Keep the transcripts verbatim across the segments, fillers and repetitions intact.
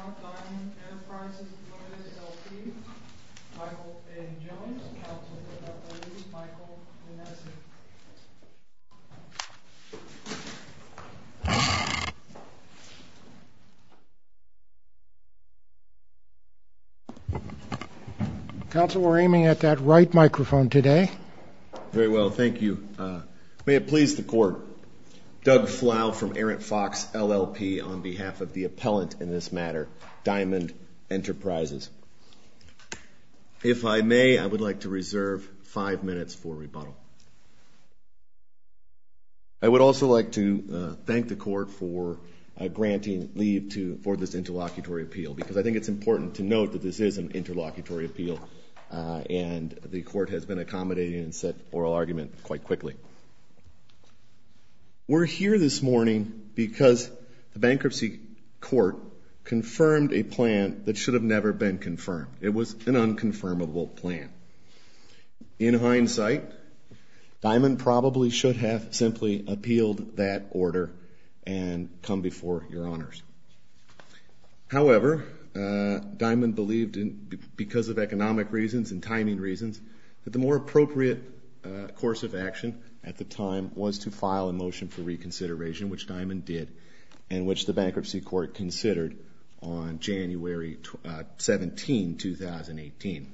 Appellant Diamond Enterprises Limited L P, Michael A. Jones, counsel for Appellant Michael Vanessa. Counsel, we're aiming at that right microphone today. Very well, thank you. Uh, may it please the court, Doug Flau from Errant Fox L L P on behalf of the appellant in this matter, Diamond Enterprises. If I may, I would like to reserve five minutes for rebuttal. I would also like to uh, thank the court for uh, granting leave to for this interlocutory appeal, because I think it's important to note that this is an interlocutory appeal, uh, and the court has been accommodating and set oral argument quite quickly. We're here this morning because the bankruptcy court confirmed a plan that should have never been confirmed. It was an unconfirmable plan. In hindsight, Diamond probably should have simply appealed that order and come before your honors. However, uh, Diamond believed, in, because of economic reasons and timing reasons, that the more appropriate uh, course of action at the time was to file a motion for reconsideration, which Diamond did, and which the bankruptcy court considered on January seventeenth, two thousand eighteen.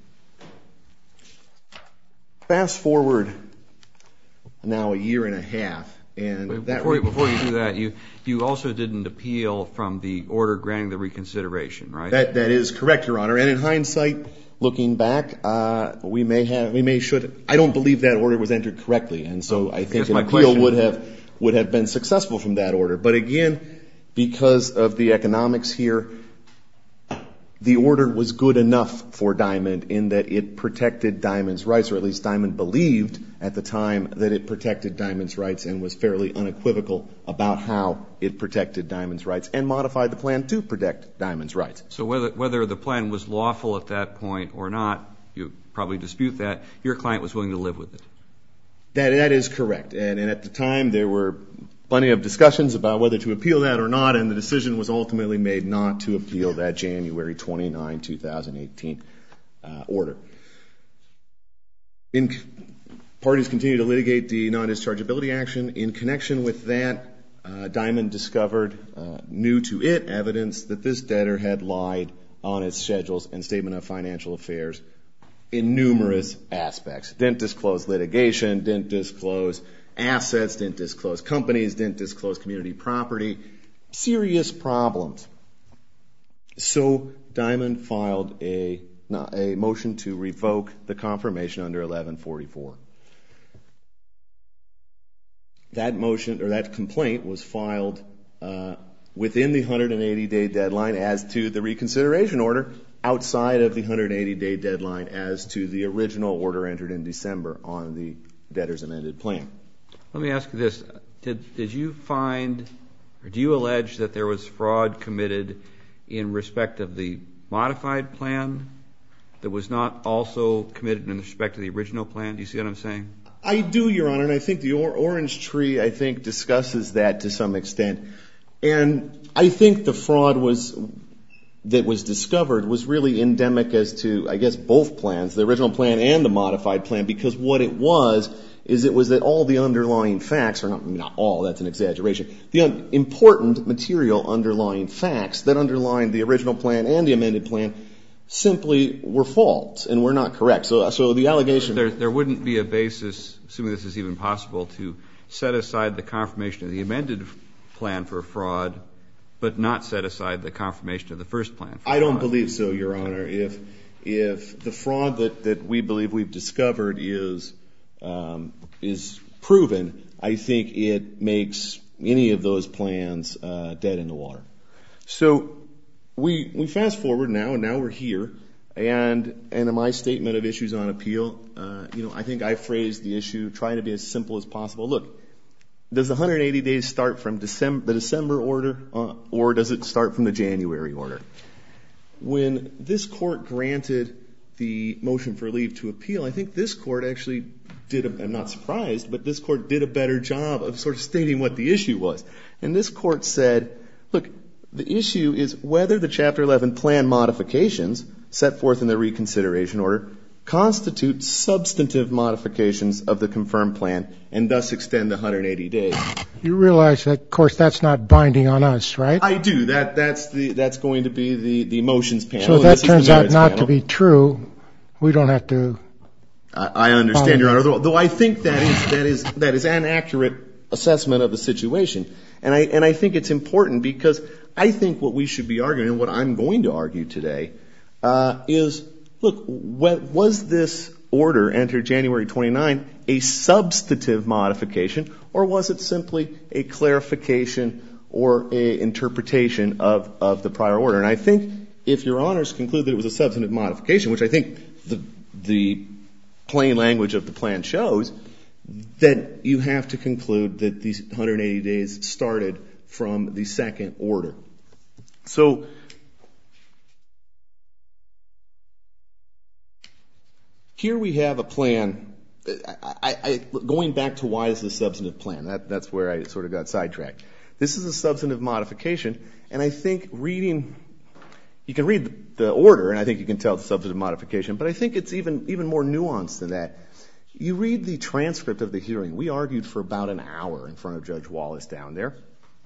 Fast forward now a year and a half, and Wait, that before, re- you, before you do that, you you also didn't appeal from the order granting the reconsideration, right? That that is correct, Your Honor. And in hindsight, looking back, uh, we may have, we may should. I don't believe that order was entered correctly, and so I think an appeal question. would have would have been successful from that order. But again, because of the economics here, the order was good enough for Diamond in that it protected Diamond's rights, or at least Diamond believed at the time that it protected Diamond's rights and was fairly unequivocal about how it protected Diamond's rights and modified the plan to protect Diamond's rights. So whether whether the plan was lawful at that point or not, you probably dispute that, your client was willing to live with it. That that is correct. And, and at the time there were plenty of discussions about whether to appeal that or not, and the decision was ultimately made not to appeal that January twenty-ninth, two thousand eighteen uh, order. In Parties continue to litigate the non-dischargeability action. In connection with that, uh, Diamond discovered, uh, new to it, evidence that this debtor had lied on its schedules and statement of financial affairs in numerous aspects. Didn't disclose litigation, didn't disclose assets, didn't disclose companies, didn't disclose community property. Serious problems. So Diamond filed a, a motion to revoke the confirmation under eleven forty-four. That motion, or that complaint, was filed uh, within the one hundred eighty day deadline as to the reconsideration order, outside of the one hundred eighty day deadline as to the original order entered in December on the debtor's amended plan. Let me ask you this. Did, did you find, or do you allege that there was fraud committed in respect of the modified plan that was not also committed in respect to the original plan? Do you see what I'm saying? I do, Your Honor, and I think the or- Orange Tree, I think, discusses that to some extent. And I think the fraud was that was discovered was really endemic as to, I guess, both plans, the original plan and the modified plan, because what it was is it was that all the underlying facts, or not, not all, that's an exaggeration, the un- important material underlying facts that underlined the original plan and the amended plan simply were false and were not correct. So, so the allegation... There, there wouldn't be a basis, assuming this is even possible, to set aside the confirmation of the amended plan for fraud, but not set aside the confirmation of the first plan for fraud. I don't believe so, Your Honor. If, if the fraud that, that we believe we've discovered is, um, is proven, I think it makes any of those plans uh, dead in the water. So... We we fast forward now, and now we're here, and and in my statement of issues on appeal, uh, you know, I think I phrased the issue trying to be as simple as possible. Look, does the one hundred eighty days start from December, the December order, uh, or does it start from the January order? When this court granted the motion for leave to appeal, I think this court actually did, a, I'm not surprised, but this court did a better job of sort of stating what the issue was. And this court said, look, The issue is whether the Chapter eleven plan modifications set forth in the reconsideration order constitute substantive modifications of the confirmed plan and thus extend the one hundred eighty days. You realize that, of course, that's not binding on us, right? I do. That that's the that's going to be the, the motions panel. So if that turns out not panel. to be true, we don't have to. I, I understand, Your Honor. Though, though I think that is that is that is an accurate assessment of the situation, and I and I think it's important because I think what we should be arguing, and what I'm going to argue today, uh, is. Look, was this order entered January twenty-ninth a substantive modification, or was it simply a clarification or a interpretation of, of the prior order? And I think if Your Honors conclude that it was a substantive modification, which I think the, the plain language of the plan shows, then you have to conclude that these one hundred eighty days started from the second order. So, here we have a plan. I, I, I, going back to why this is a substantive plan, that, that's where I sort of got sidetracked. This is a substantive modification, and I think reading, you can read the, the order, and I think you can tell it's a substantive modification, but I think it's even, even more nuanced than that. You read the transcript of the hearing. We argued for about an hour in front of Judge Wallace down there,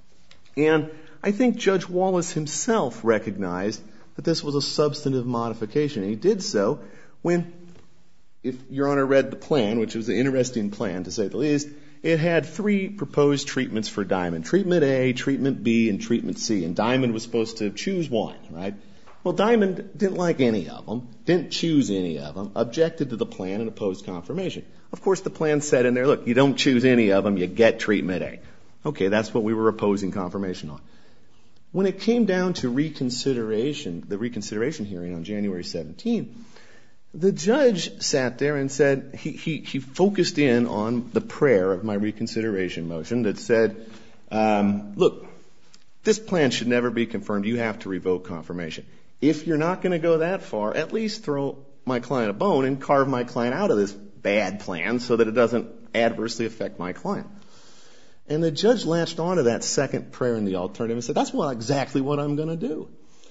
and I think Judge Wallace himself recognized that this was a substantive modification, and he did so when, if Your Honor read the plan, which was an interesting plan to say the least, it had three proposed treatments for Diamond. Treatment A, Treatment B, and Treatment C. And Diamond was supposed to choose one, right? Well, Diamond didn't like any of them, didn't choose any of them, objected to the plan and opposed confirmation. Of course, the plan said in there, look, you don't choose any of them, you get Treatment A. Okay, that's what we were opposing confirmation on. When it came down to reconsideration, the reconsideration hearing on January seventeenth, the judge sat there and said, he, he, he focused in on the prayer of my reconsideration motion that said, um, look, this plan should never be confirmed. You have to revoke confirmation. If you're not going to go that far, at least throw my client a bone and carve my client out of this bad plan so that it doesn't adversely affect my client. And the judge latched onto that second prayer in the alternative and said, that's what, exactly what I'm going to do.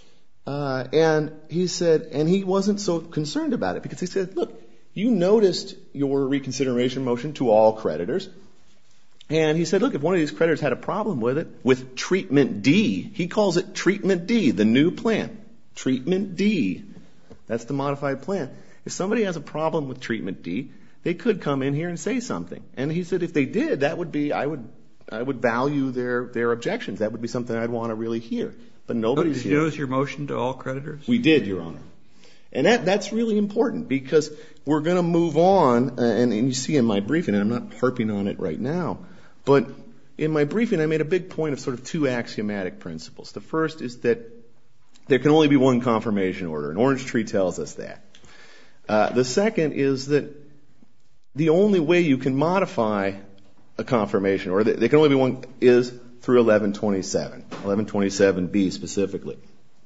Uh, and he said, and he wasn't so concerned about it because he said, look, you noticed your reconsideration motion to all creditors. And he said, look, if one of these creditors had a problem with it, with Treatment D, he calls it Treatment D, the new plan. Treatment D. That's the modified plan. If somebody has a problem with Treatment D, they could come in here and say something. And he said, if they did, that would be, I would, I would value their, their objections. That would be something I'd want to really hear. But nobody's here. Did you notice your motion to all creditors? We did, Your Honor. And that, that's really important because we're going to move on, uh, and, and you see in my briefing, and I'm not harping on it right now, but in my briefing I made a big point of sort of two axiomatic principles. The first is that there can only be one confirmation order, and Orange Tree tells us that. Uh, the second is that the only way you can modify a confirmation order, there can only be one, is through eleven twenty-seven, eleven twenty-seven B specifically.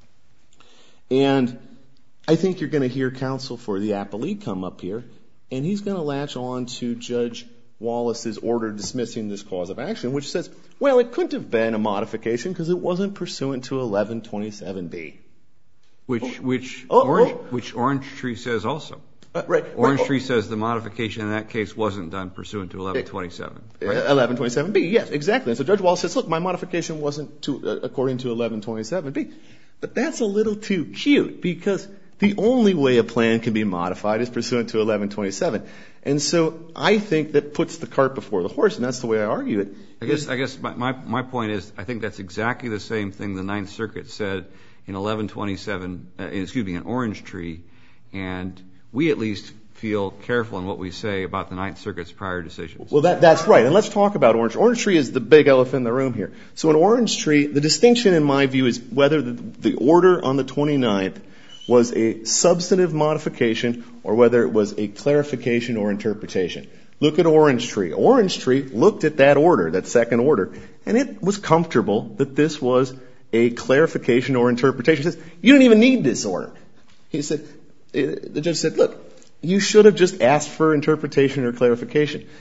And I think you're going to hear counsel for the appellee come up here, and he's going to latch on to Judge Wallace's order dismissing this cause of action, which says, well, it couldn't have been a modification because it wasn't pursuant to eleven twenty-seven B. Which, oh. which, oh, Orange, oh. which Orange Tree says also. Uh, right. Orange right. Tree says the modification in that case wasn't done pursuant to eleven twenty-seven. Right? eleven twenty-seven B, yes, exactly. And so Judge Wallace says, look, my modification wasn't to, uh, according to eleven twenty-seven B. But that's a little too cute because the only way a plan can be modified is pursuant to eleven twenty-seven. And so I think that puts the cart before the horse, and that's the way I argue it. I guess, I guess my, my, my point is I think that's exactly the same thing the Ninth Circuit said in eleven twenty-seven, uh, excuse me, in Orange Tree, and we at least feel careful in what we say about the Ninth Circuit's prior decisions. Well, that, that's right. And let's talk about Orange. Orange Tree is the big elephant in the room here. So in Orange Tree, the distinction in my view is whether the, the order on the twenty-ninth was a substantive modification or whether it was a clarification or interpretation. Look at Orange Tree. Orange Tree looked at that order, that second order, and it was comfortable that this was a clarification or interpretation. It says, you don't even need this order. He said, the judge said, look, you should have just asked for interpretation or clarification.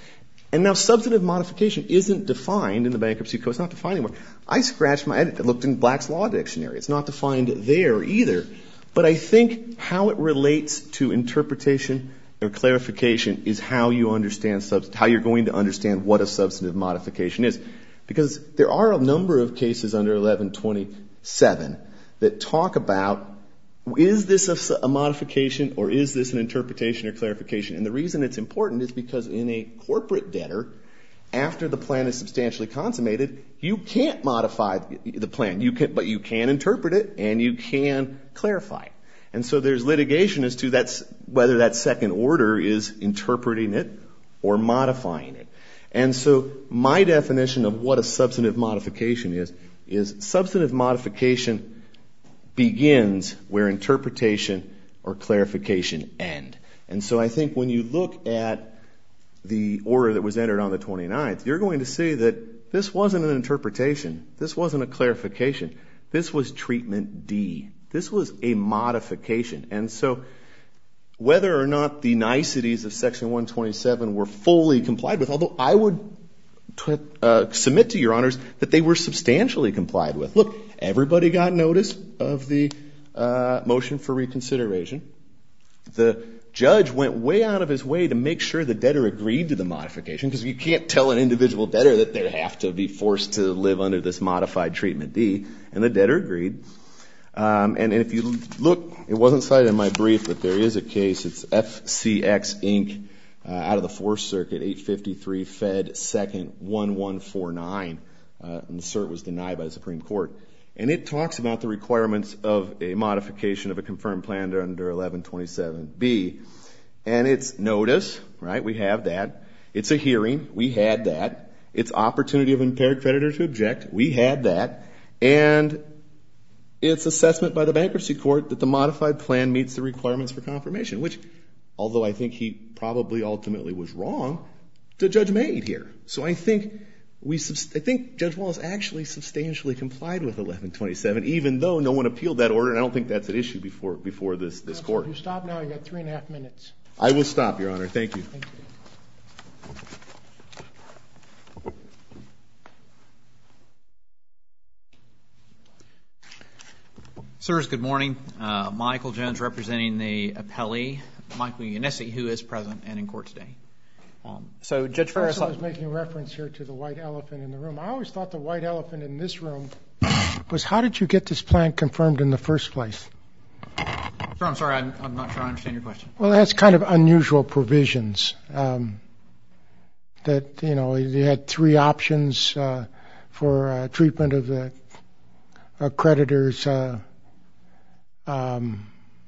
And now substantive modification isn't defined in the bankruptcy code. It's not defined anymore. I scratched my head. I looked in Black's Law Dictionary. It's not defined there either. But I think how it relates to interpretation or clarification is how you understand, subst- how you're going to understand what a substantive modification is. Because there are a number of cases under eleven twenty-seven that talk about, is this a, a modification or is this an interpretation or clarification? And the reason it's important is because in a corporate debtor, after the plan is substantially consummated, you can't modify the plan, you can, but you can interpret it and you can clarify it. And so there's litigation as to that's, whether that second order is interpreting it or modifying it. And so my definition of what a substantive modification is, is substantive modification begins where interpretation or clarification end. And so I think when you look at the order that was entered on the twenty-ninth, you're going to see that this wasn't an interpretation. This wasn't a clarification. This was treatment D. This was a modification. And so whether or not the niceties of Section one twenty-seven were fully complied with, although I would t- uh, submit to Your Honors that they were substantially complied with. Look, everybody got notice of the uh, motion for reconsideration. The judge went way out of his way to make sure the debtor agreed to the modification, because you can't tell an individual debtor that they have to be forced to live under this modified treatment D, and the debtor agreed. Um, and, and if you look, it wasn't cited in my brief, but there is a case. It's F C X Incorporated uh, out of the Fourth Circuit, eight fifty-three Fed Second one one four nine, uh, and the cert was denied by the Supreme Court. And it talks about the requirements of a modification of a confirmed plan under eleven twenty-seven B. And it's notice, right? We have that. It's a hearing. We had that. It's opportunity of impaired creditor to object. We had that. And it's assessment by the bankruptcy court that the modified plan meets the requirements for confirmation, which, although I think he probably ultimately was wrong, the judge made here. So I think we, I think Judge Wallace actually substantially complied with eleven twenty-seven, even though no one appealed that order, and I don't think that's at issue before before this this court. If you stop now, you got three and a half minutes. I will stop, Your Honor. Thank you. Thank you. Sirs, good morning. Uh, Michael Jones representing the appellee, Michael Yanesi, who is present and in court today. Um, so Judge Ferris... I was making reference here to the white elephant in the room. I always thought the white elephant in this room was, how did you get this plan confirmed in the first place? Sir, I'm sorry, I'm, I'm not sure I understand your question. Well, that's kind of unusual provisions. Um, that, you know, you had three options uh, for uh, treatment of the uh, creditor's uh, um,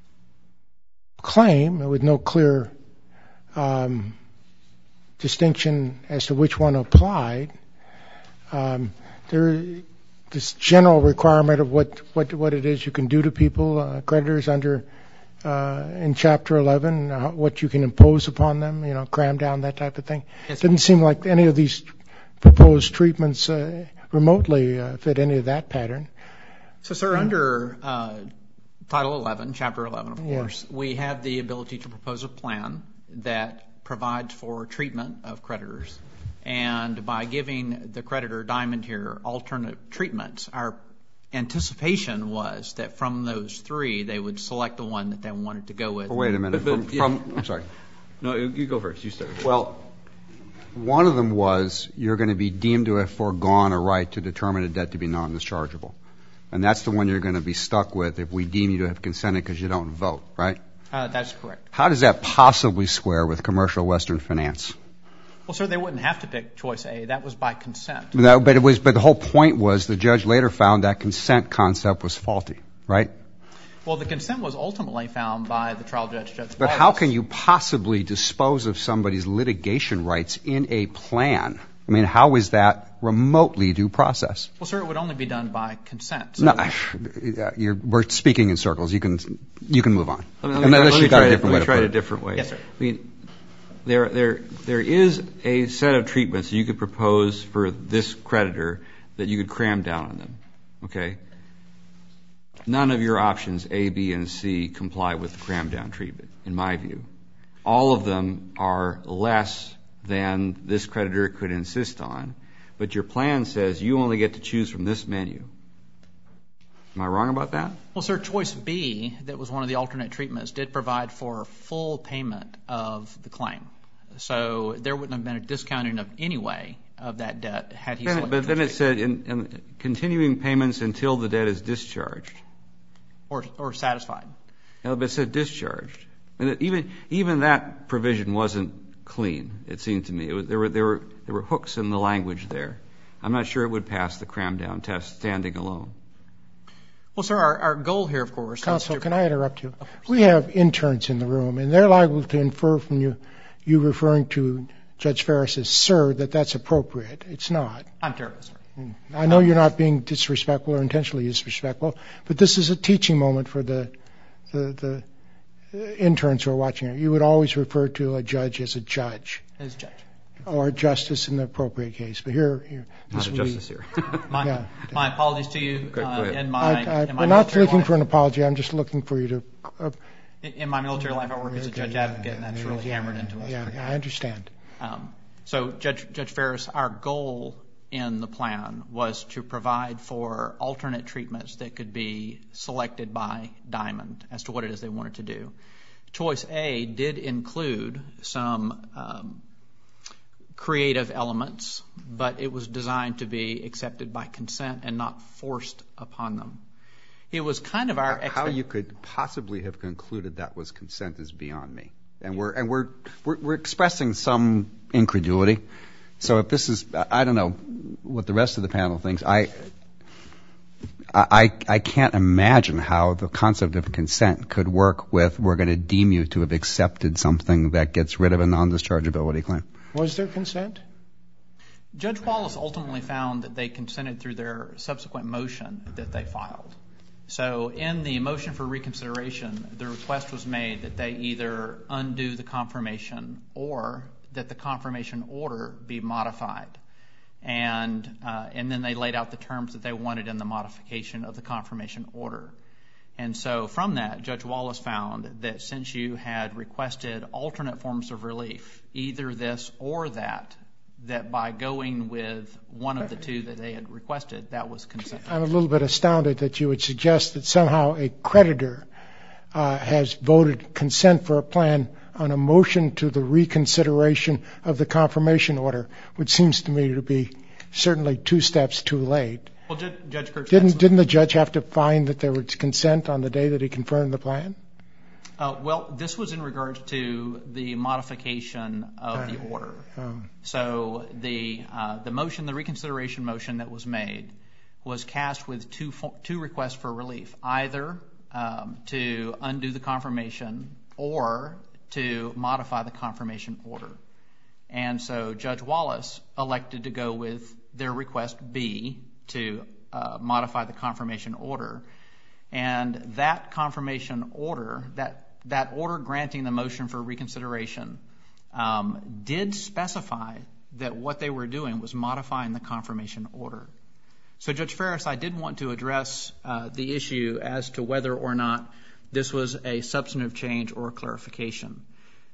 claim with no clear um, distinction as to which one applied. Um, there, this general requirement of what, what, what it is you can do to people, uh, creditors under uh, in Chapter eleven, uh, what you can impose upon them, you know, cram down, that type of thing. Yes, didn't seem like any of these proposed treatments uh, remotely uh, fit any of that pattern. So, sir, mm-hmm. under uh, Title eleven, Chapter eleven, of course, yes. we have the ability to propose a plan that provides for treatment of creditors. And by giving the creditor, Diamond here, alternate treatments, our anticipation was that from those three, they would select the one that they wanted to go with. Well, wait a minute. But, from, but, yeah. from, I'm sorry. No, you go first. You start. Well, one of them was you're going to be deemed to have foregone a right to determine a debt to be non-dischargeable. And that's the one you're going to be stuck with if we deem you to have consented because you don't vote, right? Uh, that's correct. How does that possibly square with commercial Western finance? Well, sir, they wouldn't have to pick choice A. That was by consent. No, but it was. But the whole point was the judge later found that consent concept was faulty, right? Well, the consent was ultimately found by the trial judge, Judge But Wallace. how can you possibly dispose of somebody's litigation rights in a plan? I mean, how is that remotely due process? Well, sir, it would only be done by consent. So no, you're, we're speaking in circles. You can you can move on. Let me, let me, Unless let you me got try, a it, different let way me to try put it it. a different way. Yes, sir. I mean, there, there, there is a set of treatments you could propose for this creditor that you could cram down on them. Okay. None of your options A, B, and C comply with the cram down treatment, in my view. All of them are less than this creditor could insist on, but your plan says you only get to choose from this menu. Am I wrong about that? Well, sir, choice B, that was one of the alternate treatments, did provide for full payment of the claim. So there wouldn't have been a discounting of any way of that debt had he selected. But then it said in, in continuing payments until the debt is discharged. Or, or satisfied. No, but it said discharged. And even even that provision wasn't clean, it seemed to me. It was, there were there were there were hooks in the language there. I'm not sure it would pass the cram down test standing alone. Well, sir, our, our goal here, of course. Counsel, can I interrupt you? We have interns in the room, and they're liable to infer from you, you referring to Judge Ferris as sir, that that's appropriate. It's not. I'm terrible, sir. I know you're not being disrespectful or intentionally disrespectful, but this is a teaching moment for the the, the interns who are watching it. You would always refer to a judge as a judge. As judge. Or a justice in the appropriate case. But here, here not a justice be, here. my, yeah. my apologies to you. Go, uh, go in my, I, I, in my we're not looking life, for an apology. I'm just looking for you to. Uh, in, in my military life, I work as a judge advocate, and that's really yeah, hammered into us. Yeah, yeah, I understand. Um, so, Judge, Judge Ferris, our goal in the plan was to provide for alternate treatments that could be selected by Diamond as to what it is they wanted to do. Choice A did include some um, creative elements, but it was designed to be accepted by consent and not forced upon them. It was kind of our how expect- you could possibly have concluded that was consent is beyond me, and we're and we're we're, we're expressing some incredulity. So if this is, I don't know what the rest of the panel thinks. I, I, I can't imagine how the concept of consent could work with we're going to deem you to have accepted something that gets rid of a non-dischargeability claim. Was there consent? Judge Wallace ultimately found that they consented through their subsequent motion that they filed. So in the motion for reconsideration, the request was made that they either undo the confirmation or that the confirmation order be modified. And uh, and then they laid out the terms that they wanted in the modification of the confirmation order. And so from that, Judge Wallace found that since you had requested alternate forms of relief, either this or that, that by going with one of the two that they had requested, that was consent. I'm a little bit astounded that you would suggest that somehow a creditor uh, has voted consent for a plan on a motion to the reconsideration of the confirmation order, which seems to me to be certainly two steps too late. Well, Judge, Judge Kurtz, didn't didn't the judge have to find that there was consent on the day that he confirmed the plan? Uh, well, this was in regards to the modification of uh, the order. Um, so the uh, the motion, the reconsideration motion that was made, was cast with two two requests for relief, either um, to undo the confirmation or to modify the confirmation order. And so Judge Wallace elected to go with their request B to uh, modify the confirmation order. And that confirmation order, that, that order granting the motion for reconsideration, um, did specify that what they were doing was modifying the confirmation order. So Judge Ferris, I did want to address uh, the issue as to whether or not this was a substantive change or a clarification.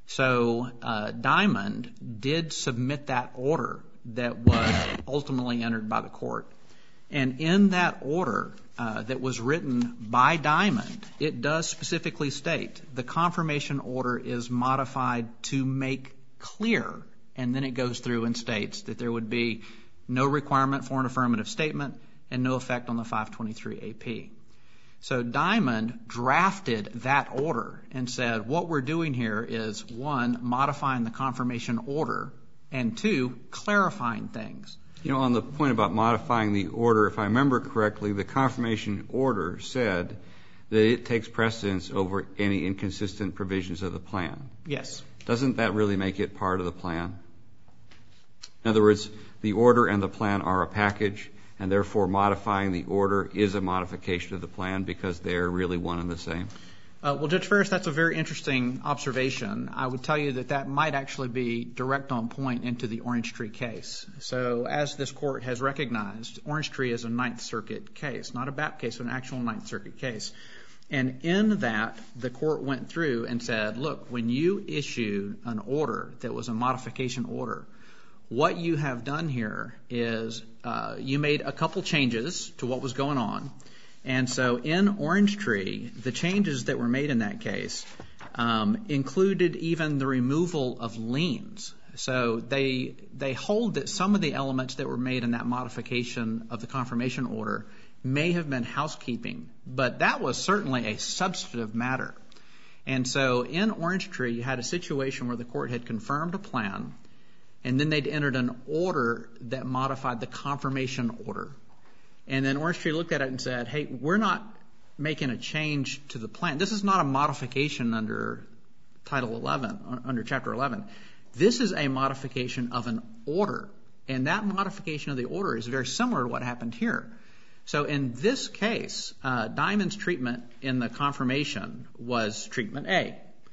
So uh, Diamond did submit that order that was ultimately entered by the court. And in that order uh, that was written by Diamond, it does specifically state the confirmation order is modified to make clear, and then it goes through and states that there would be no requirement for an affirmative statement and no effect on the five twenty-three A P. So Diamond drafted that order and said, what we're doing here is, one, modifying the confirmation order, and two, clarifying things. You know, on the point about modifying the order, if I remember correctly, the confirmation order said that it takes precedence over any inconsistent provisions of the plan. Yes. Doesn't that really make it part of the plan? In other words, the order and the plan are a package, and therefore modifying the order is a modification of the plan because they're really one and the same? Uh, well, Judge Ferris, that's a very interesting observation. I would tell you that that might actually be direct on point into the Orange Tree case. So as this court has recognized, Orange Tree is a Ninth Circuit case, not a B A P case, but an actual Ninth Circuit case. And in that, the court went through and said, look, when you issued an order that was a modification order, what you have done here is uh, you made a couple changes to what was going on. And so in Orange Tree, the changes that were made in that case um, included even the removal of liens. So they they hold that some of the elements that were made in that modification of the confirmation order may have been housekeeping, but that was certainly a substantive matter. And so in Orange Tree, you had a situation where the court had confirmed a plan, and then they'd entered an order that modified the confirmation order. And then Orange Tree looked at it and said, hey, we're not making a change to the plan. This is not a modification under Title eleven, under Chapter eleven. This is a modification of an order, and that modification of the order is very similar to what happened here. So in this case, uh, Diamond's treatment in the confirmation was treatment A.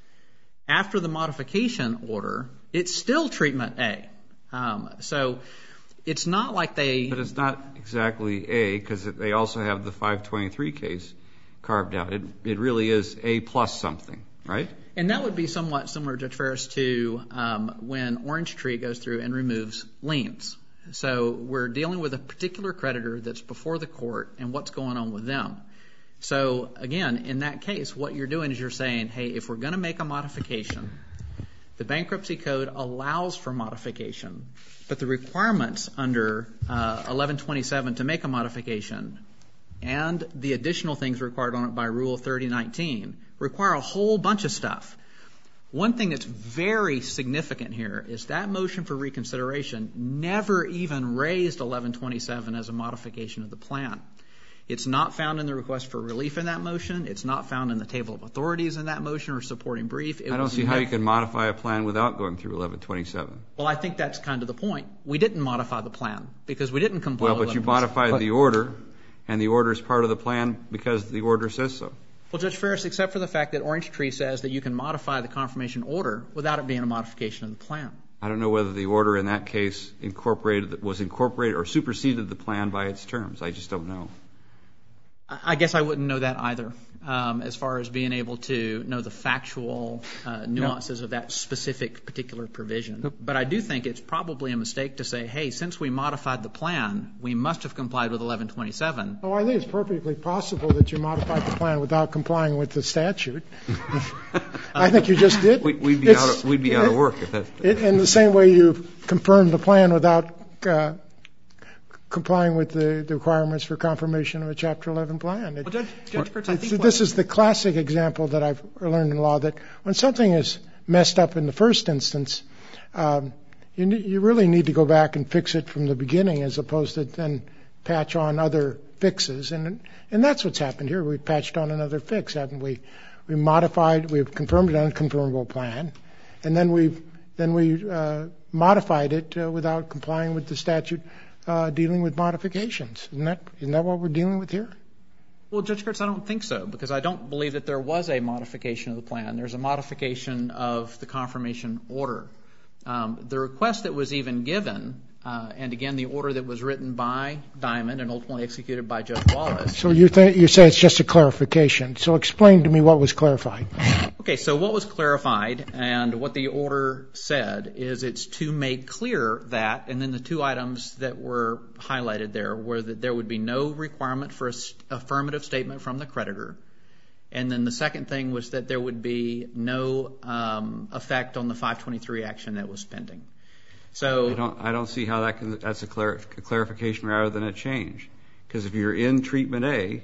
After the modification order, it's still treatment A. Um, so it's not like they... But it's not exactly A, because they also have the five twenty-three case carved out. It, it really is A plus something, right? And that would be somewhat similar, Judge Ferris, to um, when Orange Tree goes through and removes liens. So we're dealing with a particular creditor that's before the court and what's going on with them. So again, in that case, what you're doing is you're saying, hey, if we're going to make a modification, the bankruptcy code allows for modification, but the requirements under uh, eleven twenty-seven to make a modification and the additional things required on it by Rule thirty nineteen require a whole bunch of stuff. One thing that's very significant here is that motion for reconsideration never even raised eleven twenty-seven as a modification of the plan. It's not found in the request for relief in that motion. It's not found in the table of authorities in that motion or supporting brief. It I don't see never... how you can modify a plan without going through eleven twenty-seven. Well, I think that's kind of the point. We didn't modify the plan because we didn't comply well, with but you eleven twenty-seven. modified the order, and the order is part of the plan because the order says so. Well, Judge Ferris, except for the fact that Orange Tree says that you can modify the confirmation order without it being a modification of the plan. I don't know whether the order in that case incorporated was incorporated or superseded the plan by its terms. I just don't know. I guess I wouldn't know that either, um, as far as being able to know the factual uh, nuances no. of that specific particular provision. Nope. But I do think it's probably a mistake to say, hey, since we modified the plan, we must have complied with eleven twenty-seven. Oh, I think it's perfectly possible that you modified the plan without complying with the statute. I think you just did. We, we'd be, out of, we'd be out of work if that's... It, in the same way you confirmed the plan without... Uh, complying with the, the requirements for confirmation of a Chapter eleven plan. It, well, Judge, Judge Kurtz, I think this what... is the classic example that I've learned in law, that when something is messed up in the first instance, um, you, you really need to go back and fix it from the beginning as opposed to then patch on other fixes. And and that's what's happened here. We've patched on another fix, haven't we? We modified, we've confirmed an unconfirmable plan, and then we've then we uh, modified it uh, without complying with the statute Uh, dealing with modifications. Isn't that, isn't that what we're dealing with here? Well, Judge Kurtz, I don't think so, because I don't believe that there was a modification of the plan. There's a modification of the confirmation order. Um, the request that was even given, uh, and again, the order that was written by Diamond and ultimately executed by Judge Wallace. So you, th- you say it's just a clarification. So explain to me what was clarified. Okay, so what was clarified and what the order said is it's to make clear that, and then the two items that were highlighted there were that there would be no requirement for an affirmative statement from the creditor. And then the second thing was that there would be no um, effect on the five twenty-three action that was pending. So I don't, I don't see how that can, that's a, clar- a clarification rather than a change. Because if you're in treatment A,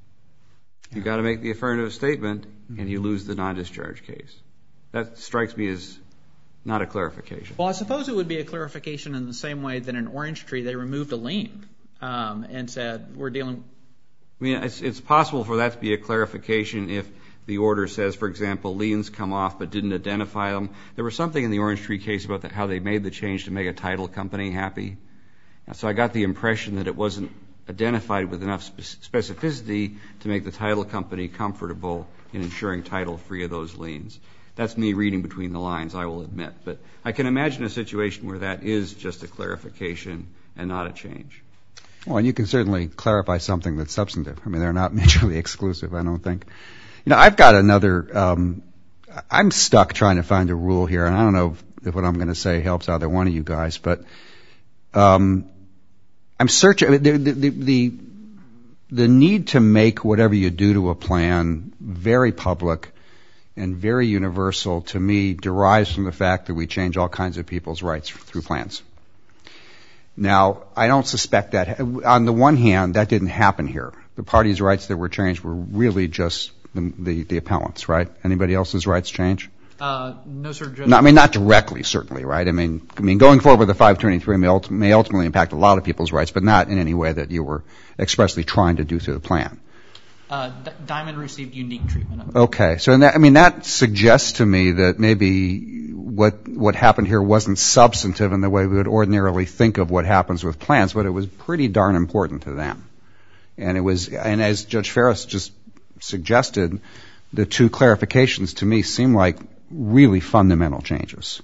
you've got to make the affirmative statement, and you lose the non-discharge case. That strikes me as not a clarification. Well, I suppose it would be a clarification in the same way that in Orange Tree they removed a lien um, and said we're dealing. I mean, it's, it's possible for that to be a clarification if the order says, for example, liens come off but didn't identify them. There was something in the Orange Tree case about the, how they made the change to make a title company happy. And so I got the impression that it wasn't identified with enough specificity to make the title company comfortable in ensuring title free of those liens. That's me reading between the lines, I will admit. But I can imagine a situation where that is just a clarification and not a change. Well, and you can certainly clarify something that's substantive. I mean, they're not mutually exclusive, I don't think. You know, I've got another, um, I'm stuck trying to find a rule here, and I don't know if, if what I'm going to say helps either one of you guys, but um, I'm searching, the, the, the, the need to make whatever you do to a plan very public and very universal, to me, derives from the fact that we change all kinds of people's rights through plans. Now, I don't suspect that. On the one hand, that didn't happen here. The parties' rights that were changed were really just the, the, the appellants, right? Anybody else's rights change? Uh, no, sir. Judge. No, I mean, not directly, certainly, right? I mean, I mean, going forward with the five twenty-three may, ulti- may ultimately impact a lot of people's rights, but not in any way that you were expressly trying to do through the plan. Uh, D- Diamond received unique treatment. Okay, so in that, I mean, that suggests to me that maybe what what happened here wasn't substantive in the way we would ordinarily think of what happens with plans, but it was pretty darn important to them. And it was, and as Judge Ferris just suggested, the two clarifications to me seem like really fundamental changes.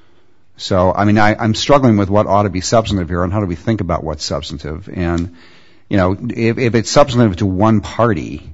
So, I mean, I, I'm struggling with what ought to be substantive here and how do we think about what's substantive. And, you know, if, if it's substantive to one party,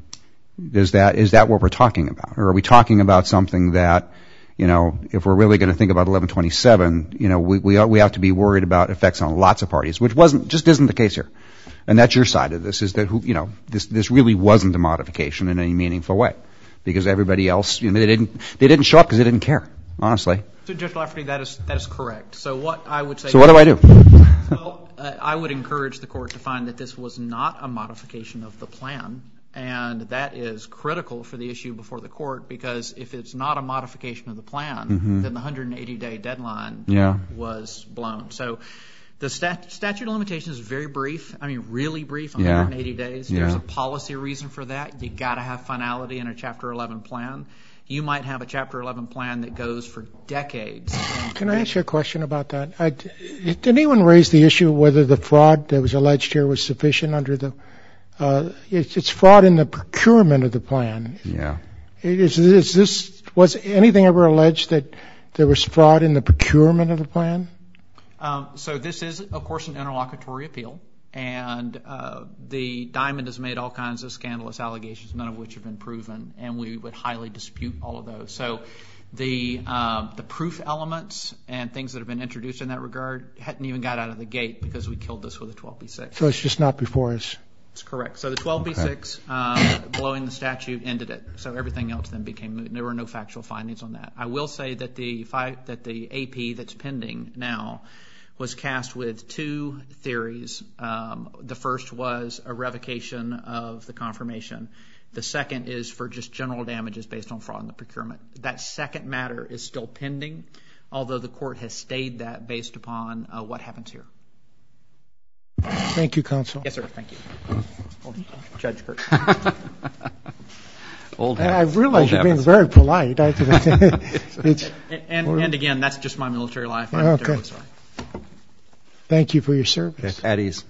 is that, is that what we're talking about? Or are we talking about something that, you know, if we're really going to think about eleven twenty-seven, you know, we, we, we have to be worried about effects on lots of parties, which wasn't, just isn't the case here. And that's your side of this, is that, who, you know, this, this really wasn't a modification in any meaningful way. Because everybody else, you know, they didn't, they didn't show up because they didn't care, honestly. So, Judge Lafferty, that is, that is correct. So what I would say... So what do I do? Well, uh, I would encourage the court to find that this was not a modification of the plan, and that is critical for the issue before the court, because if it's not a modification of the plan, mm-hmm. then the one hundred eighty day deadline yeah. was blown. So the stat- statute of limitations is very brief. I mean, really brief, one yeah. hundred eighty days. Yeah. There's a policy reason for that. You got to have finality in a Chapter eleven plan. You might have a Chapter eleven plan that goes for decades. Can I ask you a question about that? I, did anyone raise the issue whether the fraud that was alleged here was sufficient under the... Uh, it's, it's fraud in the procurement of the plan. Yeah. Is, is this... Was anything ever alleged that there was fraud in the procurement of the plan? Um, so this is, of course, an interlocutory appeal. And uh, the Diamond has made all kinds of scandalous allegations, none of which have been proven, and we would highly dispute all of those. So the uh, the proof elements and things that have been introduced in that regard hadn't even got out of the gate because we killed this with a twelve B six. So it's just not before us. That's correct. So the twelve B six, okay. um, blowing the statute, ended it. So everything else then became moot. There were no factual findings on that. I will say that the fi- that the A P that's pending now was cast with two theories. Um, the first was a revocation of the confirmation. The second is for just general damages based on fraud in the procurement. That second matter is still pending, although the court has stayed that based upon uh, what happens here. Thank you, counsel. Yes, sir. Thank you. Oh, Judge Kirk. Old I realize you're habits. being very polite. I, it's, and, and, and again, that's just my military life. I'm okay. terribly sorry. Thank you for your service. At ease.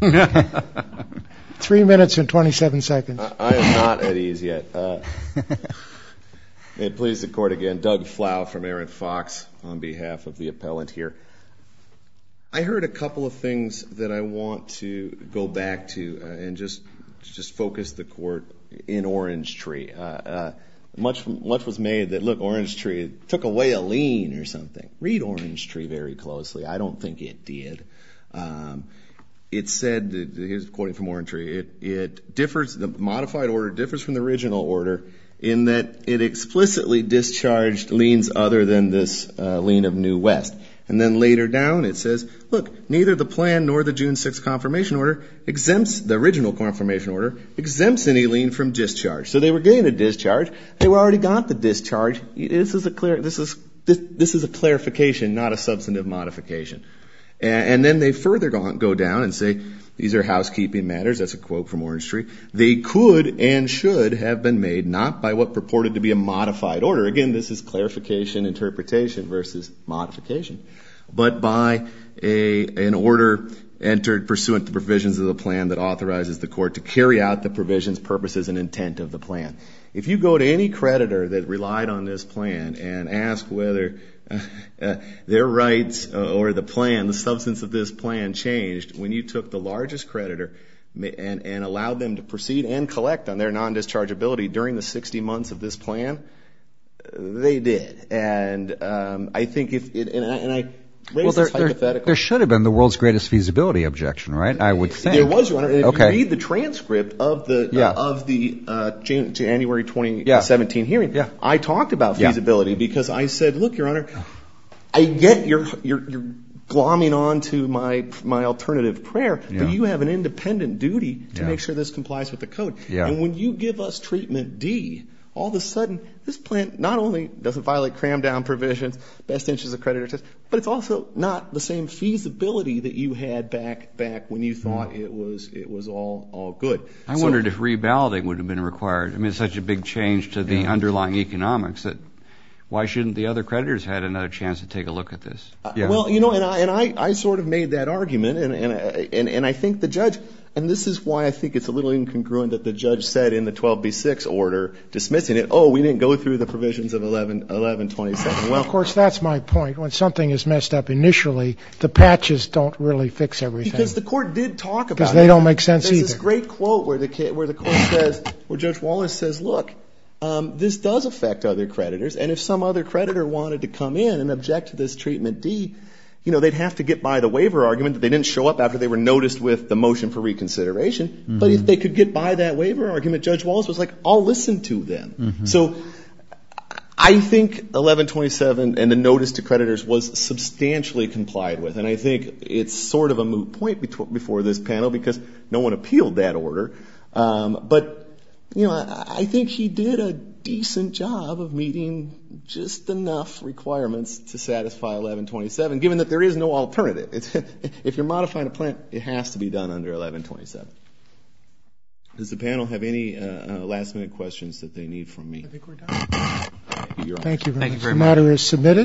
Three minutes and twenty-seven seconds. I, I am not at ease yet. Uh, may it please the court again. Doug Flau from Aaron Fox on behalf of the appellant here. I heard a couple of things that I want to go back to uh, and just just focus the court in Orange Tree. Uh, uh, much much was made that, look, Orange Tree took away a lien or something. Read Orange Tree very closely. I don't think it did. Um, it said, that, here's quoting from Orange Tree, it, it differs, the modified order differs from the original order in that it explicitly discharged liens other than this uh, lien of New West. And then later down it says, look, neither the plan nor the June sixth confirmation order exempts, the original confirmation order, exempts any lien from discharge. So they were getting a discharge. They were already got the discharge. This is a clear, this is, this, this is a clarification, not a substantive modification. And, and then they further go, go down and say, these are housekeeping matters. That's a quote from Orange Tree. They could and should have been made not by what purported to be a modified order. Again, this is clarification, interpretation versus modification. But by a, an order entered pursuant to provisions of the plan that authorizes the court to carry out the provisions, purposes, and intent of the plan. If you go to any creditor that relied on this plan and ask whether uh, uh, their rights uh, or the plan, the substance of this plan changed when you took the largest creditor, and, and allowed them to proceed and collect on their non-dischargeability during the sixty months of this plan, they did. And um, I think if it, and I, and I raised well, there, this hypothetical. There, there should have been the world's greatest feasibility objection, right? I would think. There was, Your Honor. And if okay. you read the transcript of the yeah. uh, of the uh, Jan- January twenty seventeen yeah. hearing, yeah. I talked about feasibility yeah. because I said, look, Your Honor, I get your your your glomming on to my my alternative prayer, yeah. but you have an independent duty to yeah. make sure this complies with the code. Yeah. And when you give us treatment D, all of a sudden, this plan not only doesn't violate cram-down provisions, best interests of creditor test, but it's also not the same feasibility that you had back back when you thought mm. it was it was all all good. I so, wondered if reballoting would have been required. I mean, it's such a big change to the yeah. underlying economics that why shouldn't the other creditors had another chance to take a look at this? Uh, yeah. Well, you know, and I and I, I sort of made that argument, and and and and I think the judge. And this is why I think it's a little incongruent that the judge said in the twelve B six order dismissing it, oh, we didn't go through the provisions of eleven twenty-seven. Well, of course, that's my point. When something is messed up initially, the patches don't really fix everything. Because the court did talk about it. Because they don't make sense There's either. There's this great quote where the, where the court says, where Judge Wallace says, look, um, this does affect other creditors, and if some other creditor wanted to come in and object to this treatment D, you know, they'd have to get by the waiver argument that they didn't show up after they were noticed with the motion for reconsideration. Mm-hmm. But if they could get by that waiver argument, Judge Wallace was like, I'll listen to them. Mm-hmm. So I think eleven twenty-seven and the notice to creditors was substantially complied with. And I think it's sort of a moot point before this panel because no one appealed that order. Um, but, you know, I, I think he did a decent job of meeting just enough requirements to satisfy eleven twenty-seven, given that there is no alternative. It's, if you're modifying a plan, it has to be done under eleven twenty-seven. Does the panel have any uh, uh, last-minute questions that they need from me? I think we're done. Thank you, Your Honor. Thank you very Thank much. you very the much. matter is submitted.